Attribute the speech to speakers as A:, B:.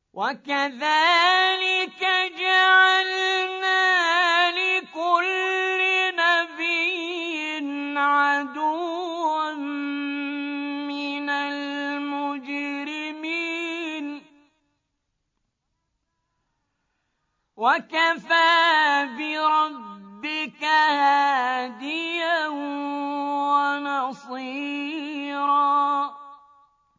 A: وكذلك جعلنا لكل نبي عدوا من المجرمين وكفى